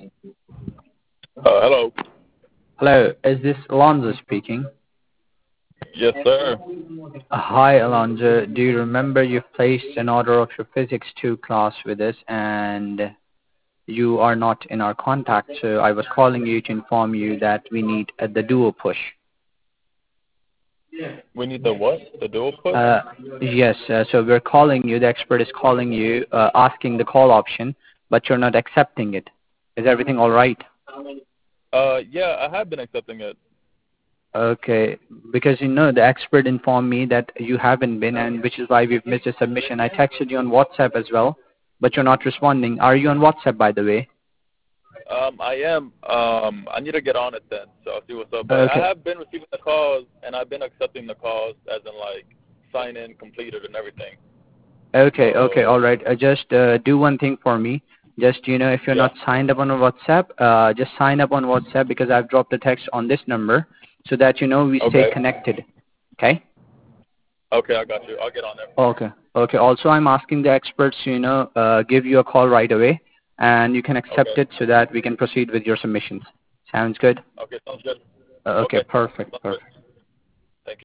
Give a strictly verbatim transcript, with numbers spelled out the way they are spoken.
Uh, hello. Hello, is this Alonzo speaking? Yes, sir. Uh, Hi, Alonzo. Do you remember you placed an order of your Physics two class with us and you are not in our contact, so I was calling you to inform you that we need uh, the duo push. We need the what? The dual push? Uh, yes, uh, so we're calling you, the expert is calling you, uh, asking the call option, but you're not accepting it. Is everything alright? Uh, yeah, I have been accepting it. Okay, because you know the expert informed me that you haven't been, and which is why we've missed a submission. I texted you on WhatsApp as well, but you're not responding. Are you on WhatsApp, by the way? Um, I am. Um, I need to get on it then, so I'll see what's up. But I Okay, have been receiving the calls, and I've been accepting the calls, as in like sign in, completed, and everything. okay, okay, all So right. Uh, just uh, do one thing for me. Just you know, if you're yeah. not signed up on WhatsApp, uh, just sign up on WhatsApp because I've dropped a text on this number so that you know we stay Okay. connected. Okay. Okay, I got you. I'll get on there. Okay. Okay. Also, I'm asking the experts, to, you know, uh, give you a call right away, and you can accept Okay. it so that we can proceed with your submissions. Sounds good? Okay, sounds good. Uh, okay. Okay. Perfect. Sounds good. Perfect.